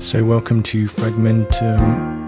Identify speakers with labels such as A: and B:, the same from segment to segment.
A: So welcome to Fragmentum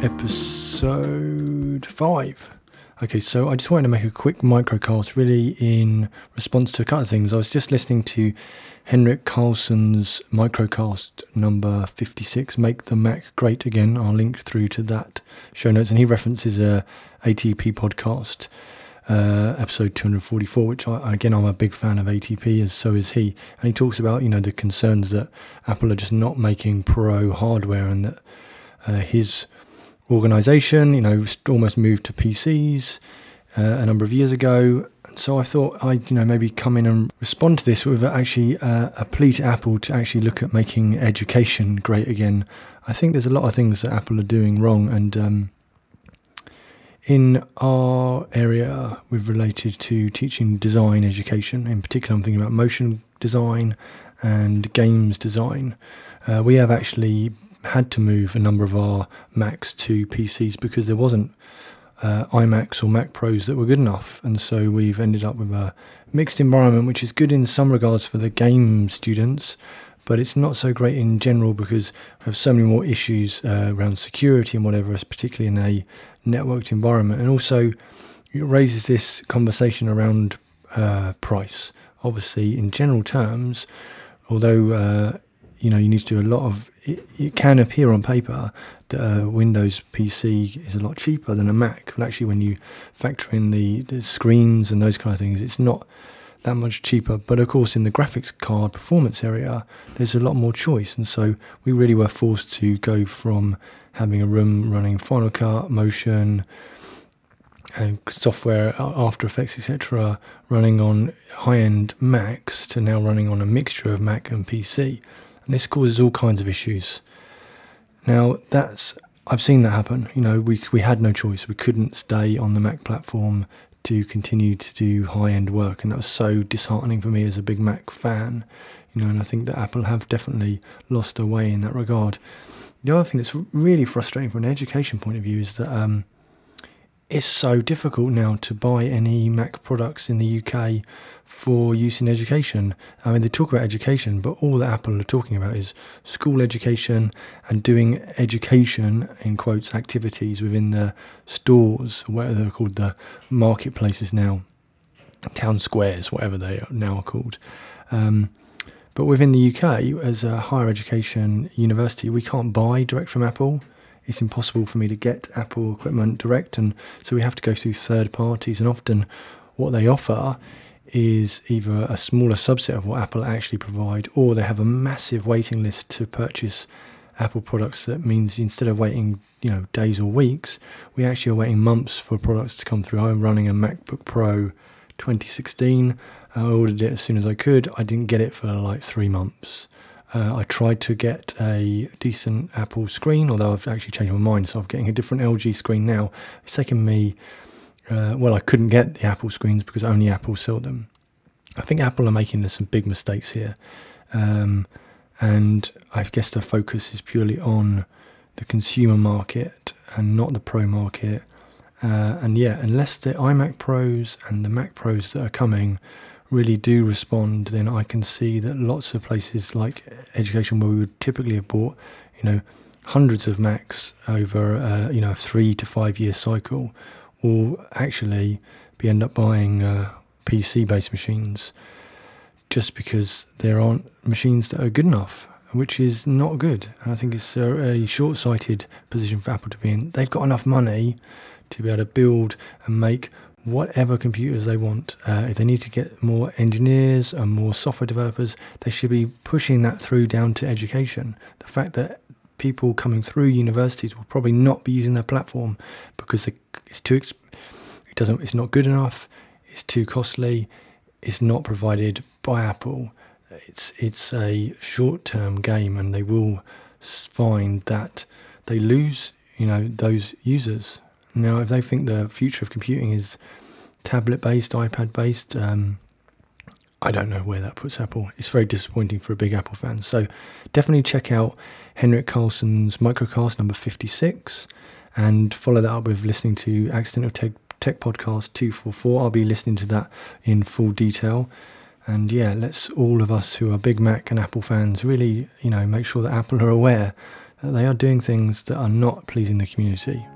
A: episode 5. Okay, so I just wanted to make a quick microcast really in response to a couple of things. I was just listening to Henrik Carlson's microcast number 56, Make the Mac Great Again. I'll link through to that show notes, and he references a ATP podcast, episode 244, which I'm a big fan of ATP, as so is he. And he talks about, the concerns that Apple are just not making pro hardware, and that his organisation, almost moved to PCs a number of years ago. And so I thought I'd, maybe come in and respond to this with actually a plea to Apple to actually look at making education great again. I think there's a lot of things that Apple are doing wrong, and in our area, we've related to teaching design education. In particular, I'm thinking about motion design and games design. We have actually had to move a number of our Macs to PCs because there wasn't iMacs or Mac Pros that were good enough. And so we've ended up with a mixed environment, which is good in some regards for the game students, but it's not so great in general because we have so many more issues around security and whatever, particularly in a networked environment. And also it raises this conversation around price. Obviously, in general terms, although you need to do a lot of it can appear on paper that a Windows PC is a lot cheaper than a Mac, but actually when you factor in the screens and those kind of things, it's not that much cheaper. But of course, in the graphics card performance area, there's a lot more choice, and so we really were forced to go from having a room running Final Cut, Motion, and software, After Effects, etc., running on high-end Macs to now running on a mixture of Mac and PC. And this causes all kinds of issues. Now, I've seen that happen. We had no choice. We couldn't stay on the Mac platform to continue to do high-end work, and that was so disheartening for me as a big Mac fan. And I think that Apple have definitely lost their way in that regard. The other thing that's really frustrating from an education point of view is that it's so difficult now to buy any Mac products in the UK for use in education. I mean, they talk about education, but all that Apple are talking about is school education and doing education, in quotes, activities within the stores, whatever they're called, the marketplaces now, town squares, whatever they are now called. But within the UK, as a higher education university, we can't buy direct from Apple. It's impossible for me to get Apple equipment direct, and so we have to go through third parties, and often what they offer is either a smaller subset of what Apple actually provide, or they have a massive waiting list to purchase Apple products. That means instead of waiting days or weeks, we actually are waiting months for products to come through. I'm running a MacBook Pro 2016. I ordered it as soon as I could. I didn't get it for like 3 months. I tried to get a decent Apple screen, although I've actually changed my mind, so I'm getting a different LG screen now. It's taken me, I couldn't get the Apple screens because only Apple sell them. I think Apple are making some big mistakes here, and I guess their focus is purely on the consumer market and not the pro market. Unless the iMac Pros and the Mac Pros that are coming really do respond, then I can see that lots of places like education, where we would typically have bought, hundreds of Macs over, a 3 to 5 year cycle, will actually end up buying PC-based machines just because there aren't machines that are good enough, which is not good. And I think it's a short-sighted position for Apple to be in. They've got enough money to be able to build and make whatever computers they want. If they need to get more engineers and more software developers, they should be pushing that through down to education. The fact that people coming through universities will probably not be using their platform because it's not good enough, it's too costly, it's not provided by Apple. It's a short-term game, and they will find that they lose, those users. Now, if they think the future of computing is tablet-based, iPad-based, I don't know where that puts Apple. It's very disappointing for a big Apple fan. So definitely check out Henrik Carlson's microcast number 56 and follow that up with listening to Accidental Tech Podcast 244. I'll be listening to that in full detail. And let's all of us who are big Mac and Apple fans really, make sure that Apple are aware that they are doing things that are not pleasing the community.